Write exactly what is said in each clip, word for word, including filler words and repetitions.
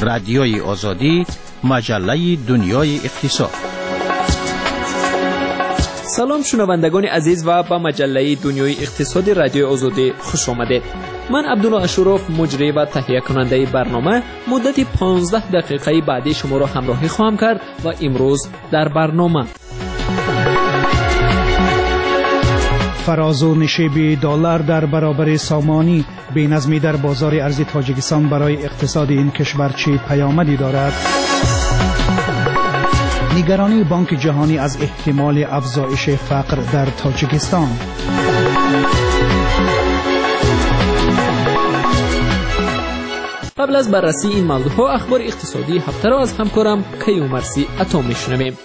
رادیوی آزادی، مجله دنیای اقتصاد. سلام شنوندگان عزیز و به مجله دنیای اقتصادی رادیو آزادی خوش آمدید. من عبدالله اشوروف مجری و تهیه کننده برنامه مدت پانزده دقیقه بعدی شما را همراهی خواهم کرد و امروز در برنامه فرازو نشیب دلار در برابر سامانی، بی‌نظمی در بازار ارز تاجیکستان برای اقتصاد این کشور چه پیامدی دارد؟ نگرانی بانک جهانی از احتمال افزایش فقر در تاجیکستان. قبل از بررسی این موضوعها اخبار اقتصادی هفته را از همکارم کیومرثی عطا میشنویم.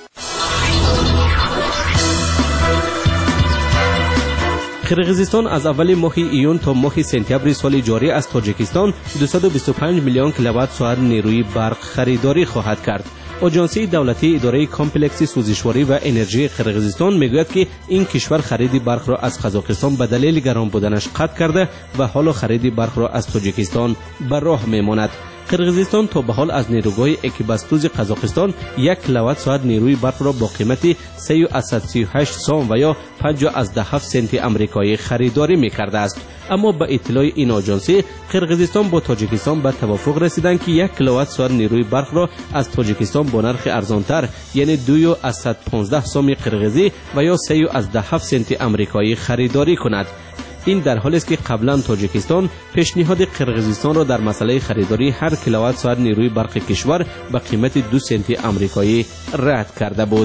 قرقیزستان از اول ماه ایون تا ماه سپتامبر سال جاری از تاجیکستان دویست و بیست و پنج میلیون کیلووات ساعت نیروی برق خریداری خواهد کرد. آژانسی دولتی اداره کامپلکس سوزشواری و انرژی قرقیزستان میگوید که این کشور خرید برق را از قزاقستان به دلیل گران بودنش قطع کرده و حالا خرید برق را از تاجیکستان به راه میماند. قرقیزستان تا به حال از نیروگاه اکیباستوز قزاقستان یک کیلووات ساعت نیروی برق را با قیمت سه و سی و هشت سوم و یا پنج و هفت سنت آمریکایی خریداری میکرده است. اما با اطلاع این آژانسی قرقیزستان با تاجیکستان به توافق رسیدند که یک کیلووات ساعت نیروی برق را از تاجیکستان با نرخ ارزانتر یعنی دو و صد و پانزده سوم قرقیزی و یا سه و هفت سنت آمریکایی خریداری کند. این در حالی است که قبلا تاجیکستان پیشنهاد قرقیزستان را در مسئله خریداری هر کیلووات ساعت نیروی برق کشور به قیمت دو سنت آمریکایی رد کرده بود.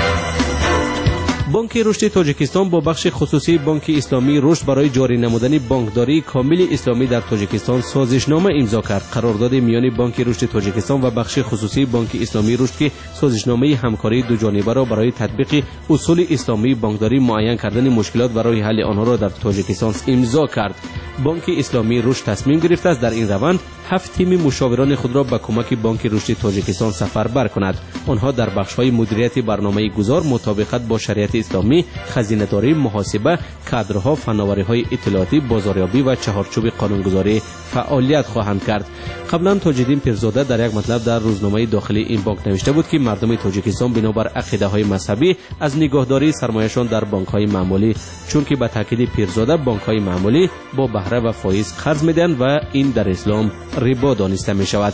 بانک رشد تاجیکستان با بخش خصوصی بانک اسلامی رشد برای جاری نمودن بانکداری کامل اسلامی در تاجیکستان سازشنامه امضا کرد. قرارداد میان بانک رشد تاجیکستان و بخش خصوصی بانک اسلامی رشد که سازشنامه همکاری دو جانبه را برای تطبیق اصول اسلامی بانکداری معین کردن مشکلات و راه حل آنها را در تاجیکستان امضا کرد. بانک اسلامی رشد تصمیم گرفته است در این روند هفت تیم مشاوران خود را به کمک بانک رشد تاجیکستان سفربر کند. آنها در بخش‌های مدیریت برنامه گذار، مطابقت با شریعت اسلامی، خزینه‌داری، محاسبه، کادرها، فناوری‌های اطلاعاتی، بازاریابی و چهارچوب قانونگذاری فعالیت خواهند کرد. قبلا تاج‌الدین پیرزاده در یک مطلب در روزنامه داخلی این بانک نوشته بود که مردم تاجیکستان بنابر عقیده‌های مذهبی از نگهداری سرمایه‌شان در بانک‌های معمولی، چون که به تاکید پیرزاده بانک‌های معمولی با بهره و فایز قرض می‌دهند و این در اسلام ربا دانسته می‌شود.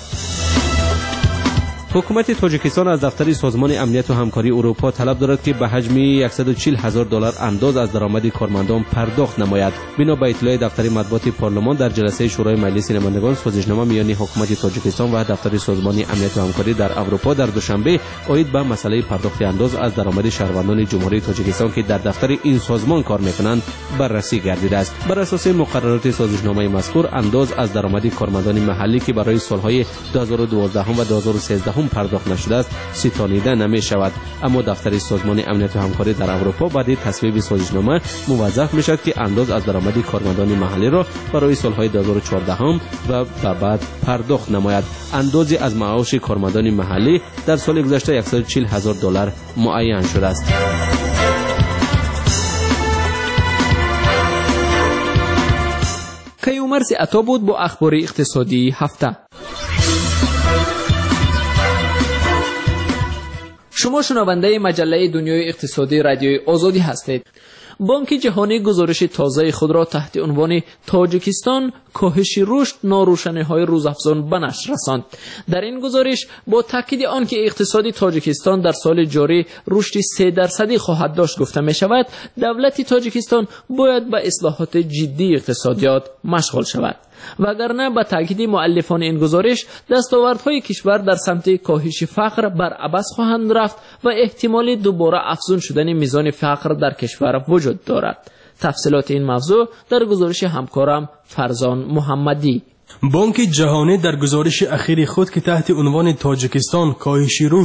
حکومت تاجیکستان از دفتر سازمان امنیت و همکاری اروپا طلب دارد که به حجم صد و چهل هزار دلار انداز از درآمد کارمندان پرداخت نماید. بنا به اطلاع دفتر مطبوعات پارلمان در جلسه شورای مجلس نمایندگان سازشنامه میان حکومت تاجیکستان و دفتر سازمان امنیت و همکاری در اروپا در دوشنبه عاید به مسئله پرداخت انداز از درآمد شهروندان جمهوری تاجیکستان که در دفتر این سازمان کار میکنند بررسی گردیده است. بر اساس مقررات سازشنامه مذکور انداز از درآمد کارمندان محلی که برای سالهای دو هزار و دوازده و دو هزار و سیزده پرداخت نشده است ستانیده نمی شود. اما دفتر سازمان امنیت و همکاری در اروپا بعد تصویب سازشنامه موظف می شود که انداز از درآمد کارمندان محلی را برای سالهای دو هزار و چهارده و بعد پرداخت نماید. اندازی از معاش کارمندان محلی در سال گذشته صد و چهل هزار دلار معین شده است. کیومرثی عطا بود با اخبار اقتصادی هفته. شما شنونده مجله دنیای اقتصادی رادیوی آزادی هستید. بانک جهانی گزارش تازه خود را تحت عنوان تاجیکستان کاهش رشد ناروشنی‌های روزافزون به نشر رساند. در این گزارش با تاکید آنکه اقتصاد تاجیکستان در سال جاری رشد سه درصدی خواهد داشت گفته می شود دولت تاجیکستان باید به اصلاحات جدی اقتصادیات مشغول شود. وگرنه به تاکید مؤلفان این گزارش دستاوردهای کشور در سمت کاهش فقر بر عبث خواهند رفت و احتمال دوباره افزون شدن میزان فقر در کشور وجود دارد. تفصیلات این موضوع در گزارش همکارم فرزان محمدی. بانک جهانی در گزارش اخیر خود که تحت عنوان تاجیکستان کاهش رشد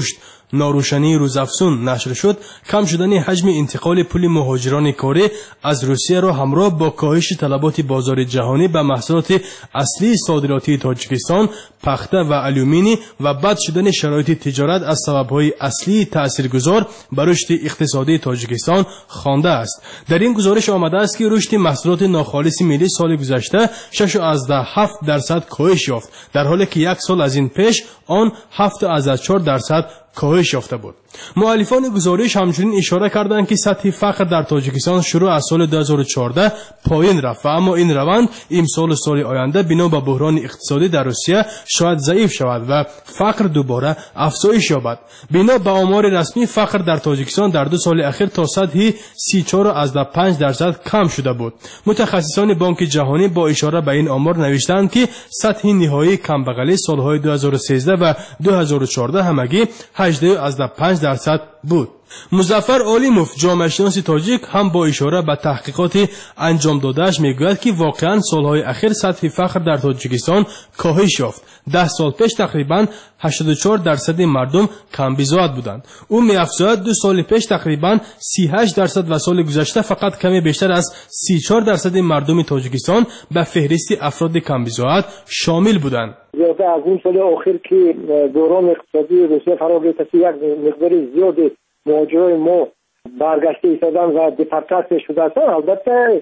ناروشنی روزافزون نشر شد، کم شدن حجم انتقال پول مهاجران کاری از روسیه را همراه با کاهش طلبات بازار جهانی به محصولات اصلی صادراتی تاجیکستان، پخته و آلومینی و بد شدن شرایط تجارت از سبب‌های اصلی تاثیرگذار بر رشد اقتصادی تاجیکستان خوانده است. در این گزارش آمده است که رشد محصولات ناخالص ملی سال گذشته شش و هفت درصد کاهش یافت، در حالی که یک سال از این پیش آن هفت و چهار درصد کاهش یافته بود. مؤلفان گزارش همچنین اشاره کردند که سطح فقر در تاجیکستان شروع از سال دو هزار و چهارده پایین رفت و اما این روند امسال و سال آینده بنا به بحران اقتصادی در روسیه شاید ضعیف شود و فقر دوباره افزایش یابد. بنا به آمار رسمی فقر در تاجیکستان در دو سال اخیر تا سطح سی و چهار و پنج درصد کم شده بود. متخصصان بانک جهانی با اشاره به این آمار نوشتند که سطح نهایی کمبغلی سالهای دو هزار و سیزده و دو هزار و چهارده همگی هجده و پنج درصد بود. مظفر عالیموف جامعه شناس تاجیک هم با اشاره به تحقیقات انجام دادهش میگوید که واقعا سالهای اخیر سطح فقر در تاجیکستان کاهش یافت. ده سال پیش تقریبا هشتاد و چهار درصد مردم کمبیزاد بودند. او می‌افزاید دو سال پیش تقریبا سی و هشت درصد و سال گذشته فقط کمی بیشتر از سی و چهار درصد مردم تاجیکستان به فهرست افراد کمبیزاد شامل بودند. زیاده از این سال اخیر که دوران اقتصادی روسیه فرا گرفته، یک مقدار زیادی مهاجرای ما برگشته ایستادن و دیپورتاسیون شده هستند. البته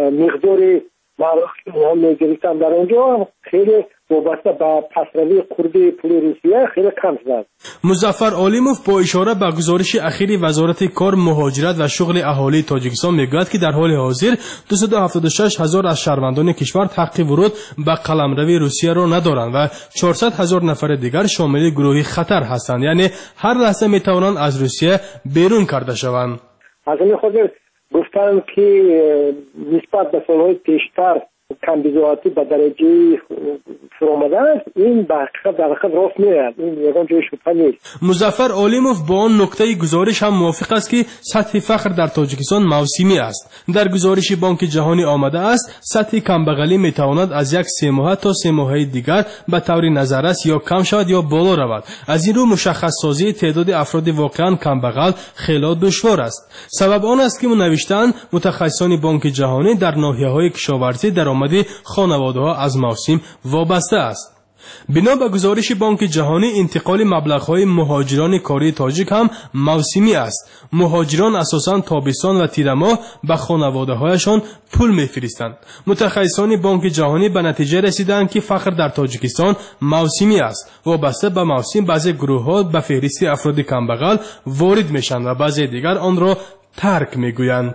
مقدار مردم هم میگرفتن در اونجا خیلی وابسته به پسروی قربی پول روسیه خیلی کم شد. مظفر عالیموف با اشاره به گزارش اخیری وزارت کار، مهاجرت و شغل اهالی تاجیکستان میگوید که در حال حاضر دویست و هفتاد و شش هزار از شهروندان کشور حق ورود به قلمرو روسیه را ندارند و چهارصد هزار نفر دیگر شامل گروه خطر هستند، یعنی هر لحظه میتوانند از روسیه بیرون کرده شوند. از این خود گفتن که نسبت به سالهای پیشتر کمبیزاتی به درجه فرامده است، این به حقیقت در حقیقت راست میاد، این یکان جای شبهه نیست. مظفر عالیموف با آن نکته گزارش هم موافق است که سطح فقر در تاجیکستان موسمی است. در گزارش بانک جهانی آمده است سطح کمبغلی میتواند از یک سه ماه تا سه ماه دیگر به طور نظررس یا کم شود یا بالا رود. از این رو مشخص سازی تعداد افراد واقعا کمبغل خیلی دشوار است. سبب آن است که نوشتند متخصصان بانک جهانی در ناحیه‌های کشاورزی درآمد خانواده‌ها از موسم وابسته است. بنا به گزارش بانک جهانی انتقال مبلغ‌های مهاجران کاری تاجیک هم موسمی است. مهاجران اساساً تابستان و تیر ماه به خانواده‌هایشان پول می‌فرستند. متخصصان بانک جهانی به نتیجه رسیدند که فقر در تاجیکستان موسمی است. وابسته به موسم بعضی گروه‌ها به فهرست افراد کمبغل وارد میشن و بعضی دیگر آن را ترک میگویند.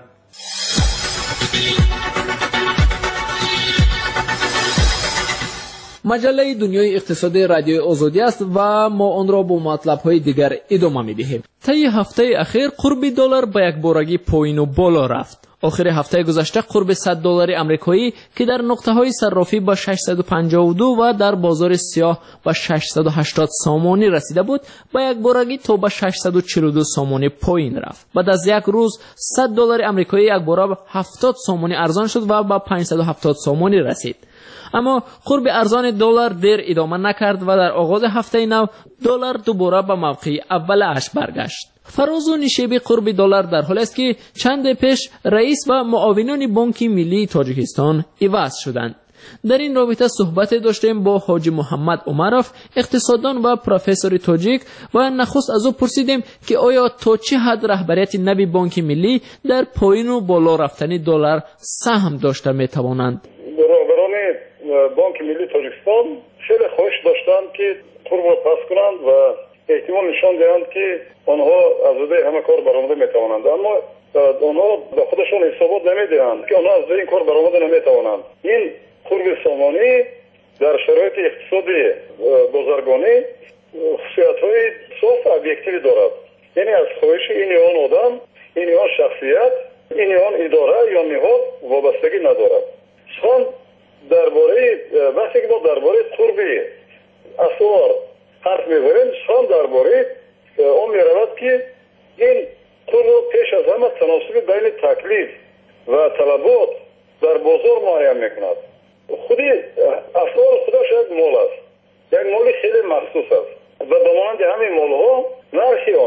مجله دنیای اقتصادی رادیوی آزادی است و ما آن را با مطلب‌های دیگر ادامه می‌دهیم. طی هفته اخیر قرب دلار با یک بارگی پایین و بالا رفت. آخر هفته گذشته قرب صد دلار آمریکایی که در نقطه‌های صرافی با ششصد و پنجاه و دو و در بازار سیاه با ششصد و هشتاد سامانی رسیده بود، با یک بارگی تا به ششصد و چهل و دو سامانی پایین رفت. بعد از یک روز صد دلار آمریکایی یک بار هفتاد سامانی ارزان شد و به پانصد و هفتاد سامانی رسید. اما قرب ارزان دلار دیر ادامه نکرد و در آغاز هفته نو دلار دوباره به موقع اول اش برگشت. فراز و نشیب قرب دلار در حالی است که چند پیش رئیس و معاونان بانک ملی تاجیکستان عوض شدند. در این رابطه صحبت داشتیم با حاجی محمد عمروف، اقتصاددان و پروفسور تاجیک، و نخست از او پرسیدیم که آیا تا چه حد رهبریت نوی بانک ملی در پایین و بالا رفتن دلار سهم داشته میتوانند؟ بانک ملی تاجیکستان خیلی خواهش داشتند که قرب را پس کنند و احتمال نشان دهند که آنها از روی همه کار برآمده میتوانند، اما آنها به خودشان حسابات نمیدهند که آنها از روی این کار برآمده نمیتوانند. این قرب سامانی در شرایط اقتصادی بازرگانی خصوصیت‌های صاف و ابیکتیو دارد، یعنی از خواهش این آن آدم، این آن شخصیت، این آن اداره یا نهاد وابستگی ندارد. سخن درباره وقتی که ما درباره قرب اسعار حرف می‌زنیم، سخن درباره آن می‌رود که این قرب پیش از همه تناسب بین تکلیف و طلبات در بازار معین می‌کند. خودی اسعار خودش یک مال است، یک مال خیلی مخصوص است و به مانند همین مال‌ها نرخ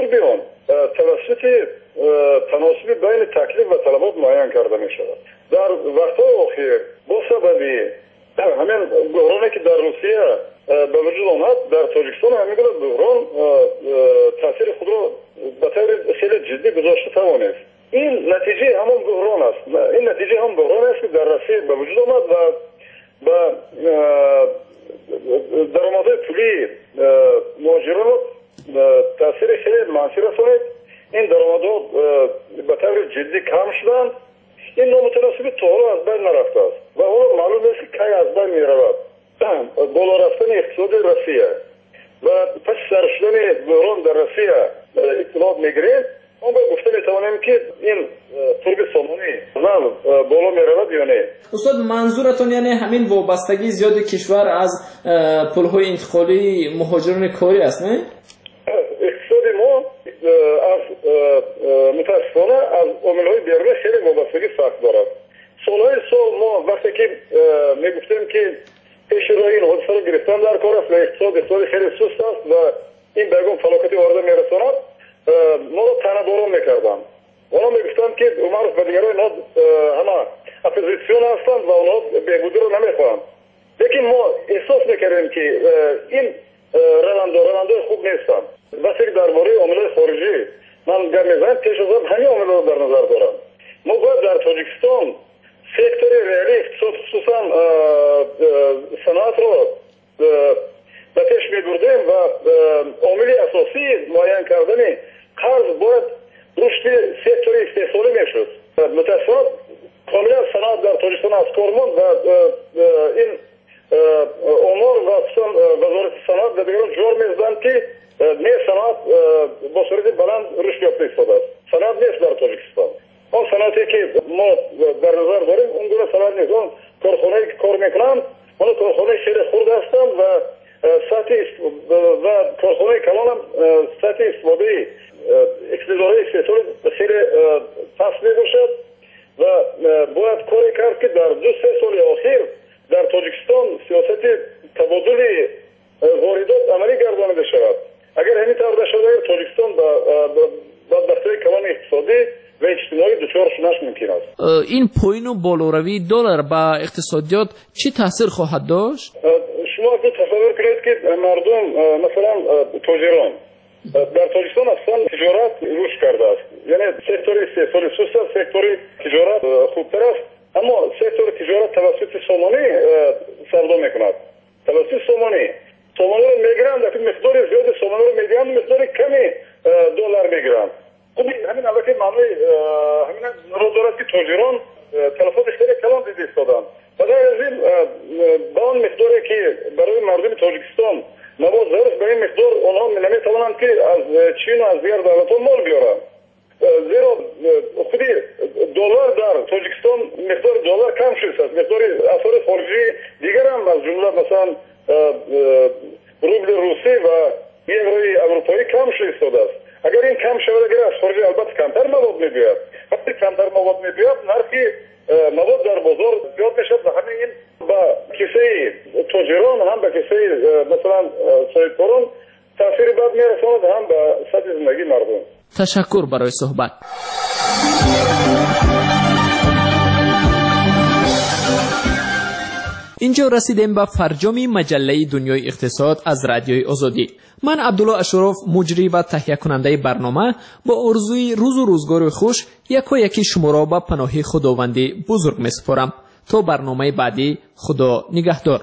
قرب آن توسط تناسب بین تکلیف و طلبات معین کرده می شود. در وقت‌های اخیر با سبب همین بحرانی که در روسیه به وجود آمد در تاجیکستان همین بحران تاثیر خود را به طور خیلی جدی گذاشته توانست. این نتیجه همون بحران است. این نتیجه هم بحران است که در روسیه به وجود آمد و به درآمدهای پولی مهاجران تاثیر خیلی منفی رسانید. این درآمدها به طور جدی کم شدند. این نامتناسبی تا حالا از بین نرفته است و حالا معلوم است که کی از بین می رود. بالا رفتن اقتصاد روسیه و پس سر شدن بحران در روسیه اطلاعات میگیریم، اون باید گفته میتوانیم که این ترک سامانی نه بالا می رود یا نه. استاد منظورتون یعنی همین وابستگی زیاد کشور از پلهای انتقالی مهاجران کاری است نه؟ اقتصاد ما از متاسفانه از عامل‌های بیرونی خیلی وابستگی سخت دارد. سالهای سال ما وقتی که میگفتیم که پیش روی این حادثه را گرفتن در کار است و اقتصاد اقتصاد خیلی سست است و این بیگم فلاکتی وارد میرساند، ما را تنه‌باران میکردند. اونا میگفتند که عمر و دیگران اینا همه اپوزیسیون هستند و اونا بهبودی رو نمیخواهند. لیکن ما احساس میکردیم که این روندها روندهای خوب نیستند. وقتی که درباره عامل‌های خارجی من گپ میزنم پیش از همین عامل‌ها رو در نظر دارم. ما باید در تاجیکستان سکتور ریالی اقتصاد خصوصا صنعت رو به پیش میبردیم و عامل اساسی معین کردن قرض باید رشد سکتور استحصالی میشد. متاسفانه کاملا صنعت در تاجیکستان از کار ماند و این امور و خصوصا وزارت صنعت و دیگران جور میزدند که نه صنعت با صورت بلند رشد یافته ایستاده است. صنعت نیست در تاجیکستان. اون صنعتی که ما در نظر داریم اون گونه صنعت نیست. اون کارخانه‌ای که کار میکنند اون کارخانه خیلی خرد هستند و سطح و کارخانه کلان هم سطح استفاده اقتداری استحصال خیلی پست میباشد و باید کاری کرد که در دو سه سال اخیر در تاجیکستان سیاست تبادل واردات عملی گردانیده شود. اگر همین طور شده تاجیکستان با بدبختی کلان اقتصادی و اجتماعی دچار شدنش ممکن است. این پایین و بالاروی دلار با اقتصادیات چی تاثیر خواهد داشت؟ شما دو تصور کنید که مردم مثلا تاجران در تاجیکستان اصلا تجارت رشد کرده است. یعنی سکتور استحصالی سست است، سکتور تجارت خوبتر است، اما سکتور تجارت توسط سامانی سردا میکند. توسط سامانی سامانی رو میگیرند، لیکن مقدار زیاد سامانی رو میگیرند، مقدار کمی دلار میگیرند. خب همین البته معنی همین رو دارد که تاجران تلفات خیلی کلان دید ایستادند. و در از این با آن مقداری که برای مردم تاجیکستان مواد ضرورت به این مقدار آنها نمیتوانند که از چین و از دیگر دولت‌ها مال بیارند. زیرا خودی دلار در تاجیکستان مقدار دلار کم شده است. مقدار اثار خارجی دیگر هم از جمله مثلا روبل روسی و یورو اروپایی کم شده ایستاده است. اگر این کم شود، اگر از خارج البته کمتر مواد میبیاد، وقتی کمتر مواد میبیاد نرخی مواد در بازار زیاد میشد و همین این با کیسه تاجران هم به کیسه مثلا صاحبکاران تاثیر بد میرساند، هم به سطح زندگی مردم. تشکر برای صحبت. اینجا رسیدیم به فرجامی مجله دنیای اقتصاد از رادیوی آزادی. من عبدالله اشرف مجری و تهیه کننده برنامه با آرزوی روز و روزگار خوش یکا یکی شما را به پناه خداوندی بزرگ میسپارم. تا برنامه بعدی، خدا نگهدار.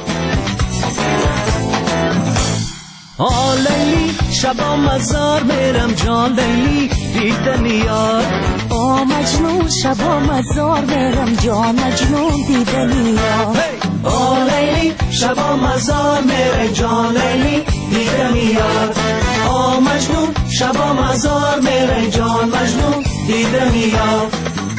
آه لیلی شبا مزار میرم جان لیلی دیدن یار. آه مجنون شبا مزار میرم جان مجنون دیدن یار. آه لیلی شبا مزار میرم جان لیلی دیدن یار. آه مجنون شبا مزار میرم جان مجنون دیدن یار.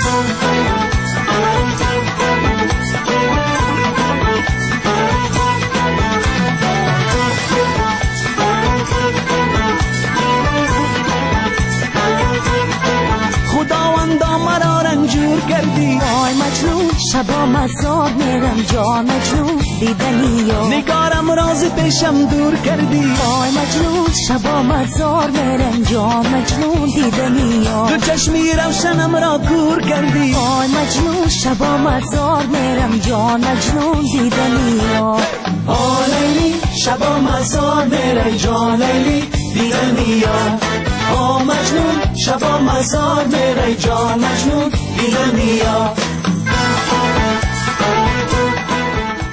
خداوندا مرا رنجور کردی. آی مجنون شبا مزار میرم جان مجنون دیدنی یا نگارم راز پیشم دور کردی آی مجنون شبا مزار میرم جان مجنون دیدنی یا دو چشمی روشنم را کور کردی آی مجنون شبا مزار میرم جان مجنون دیدنی یا آ لیلی شبا مزار میرم جان لیلی دیدنی یا آ مجنون شبا مزار میرم جان مجنون دیدنی یا